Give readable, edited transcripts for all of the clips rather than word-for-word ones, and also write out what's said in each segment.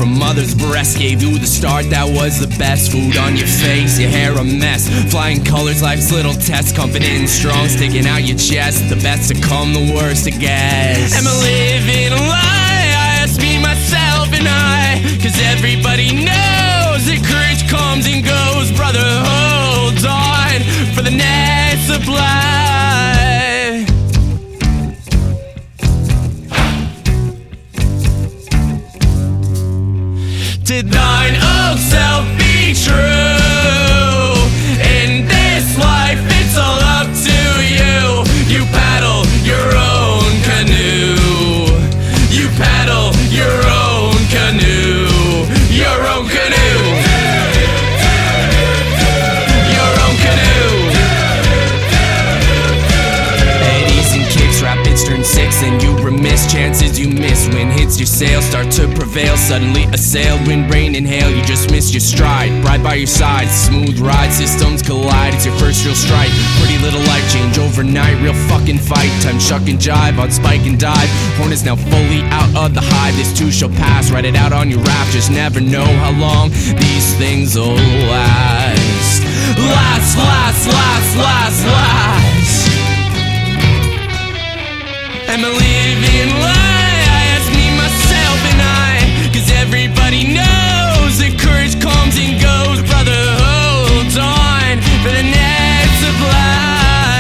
from mother's breast gave you the start that was the best. Food on your face, your hair a mess, flying colors, life's little test. Confident and strong, sticking out your chest. The best to come, the worst to guess. Am I living a lie? I ask me, myself, and I, 'cause everybody knows that courage comes and goes. Brother, hold on for the next supply. To thine own self be true. In this life, it's all up to you. You paddle your own canoe. You paddle your own canoe. Your own canoe. Your own canoe. Eddies and kicks, rapids turn six, and you remiss chances you miss. Wind hits your sails, start to prevail. Suddenly assailed, wind, rain, and hail. You just miss your stride. Right by your side, smooth ride. Systems collide, it's your first real strike. Pretty little life change overnight. Real fucking fight. Time shuck and jive on spike and dive. Horn is now fully out of the hive. This too shall pass. Write it out on your raft. Just never know how long these things will last. Last, last, last, last, last. Am I living lie? I ask me, myself, and I, 'cause everybody knows that courage comes and goes. Brother, hold on for the next supply.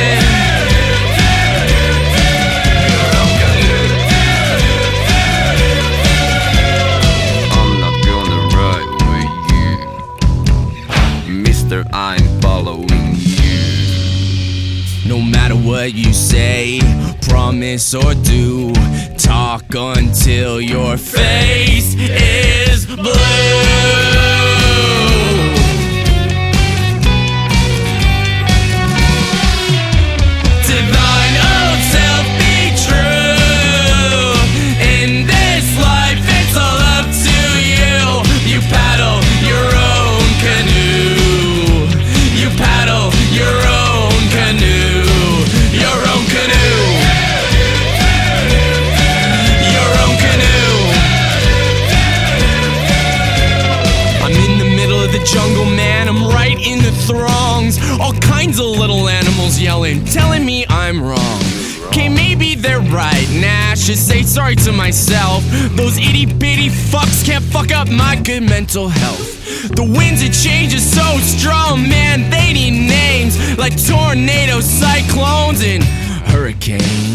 I'm not gonna ride with you, Mister, I'm following you. No matter what you say, promise or do, talk until your face is blue. To thine own self be true. In this life, it's all up to you. You paddle your own canoe. You paddle your own canoe. Your own canoe. Your own canoe. I'm in the middle of the jungle, man. I'm right in the throngs. All kinds of little animals yelling, telling me I'm wrong. Okay, maybe they're right. Nah, I should say sorry to myself. Those itty bitty fucks can't fuck up my good mental health. The winds of change are so strong, man. They need names like tornadoes, cyclones, and hurricanes.